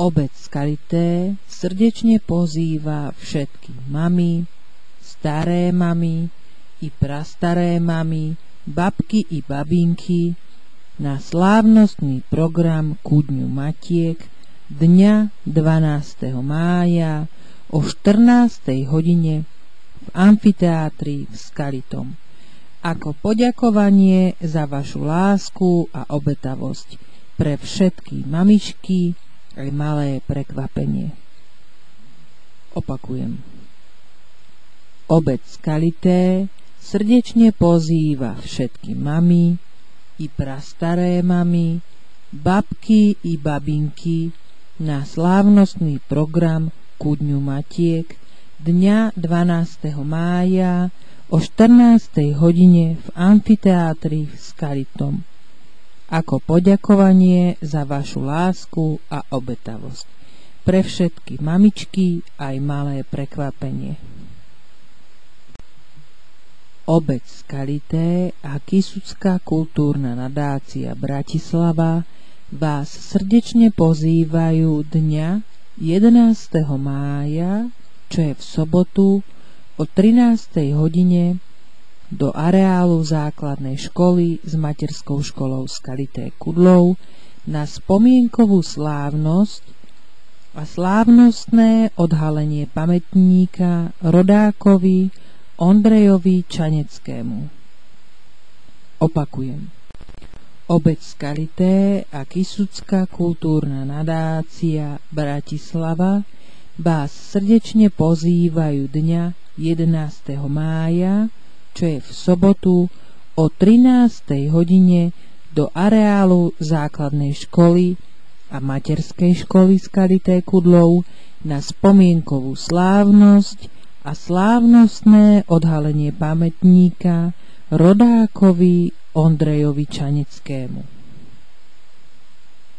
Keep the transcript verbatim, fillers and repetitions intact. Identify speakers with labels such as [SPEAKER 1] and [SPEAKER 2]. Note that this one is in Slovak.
[SPEAKER 1] Obec Skalité srdečne pozýva všetky mamy, staré mamy i prastaré mamy, babky i babinky na slávnostný program ku Dňu Matiek dňa dvanásteho mája o štrnástej hodine v amfiteátri v Skalitom, ako poďakovanie za vašu lásku a obetavosť pre všetky mamičky aj malé prekvapenie. Opakujem. Obec Skalité srdečne pozýva všetky mamy i prastaré mamy, babky i babinky na slávnostný program ku Dňu Matiek dňa dvanásteho mája o štrnástej hodine v amfiteátri v Skalitom, ako poďakovanie za vašu lásku a obetavosť pre všetky mamičky aj malé prekvapenie. Obec Skalité a Kysucká kultúrna nadácia Bratislava vás srdečne pozývajú dňa jedenásteho mája, čo je v sobotu, o trinástej hodine do areálu základnej školy s materskou školou Skalité Kudlov na spomienkovú slávnosť a slávnostné odhalenie pamätníka rodákovi Ondrejovi Čaneckému. Opakujem. Obec Skalité a Kysucká kultúrna nadácia Bratislava vás srdečne pozývajú dňa jedenásteho mája, čo je v sobotu, o trinástej hodine do areálu základnej školy a materskej školy Skalité Kudlov na spomienkovú slávnosť a slávnostné odhalenie pamätníka rodákovi Ondrejovi Čaneckému.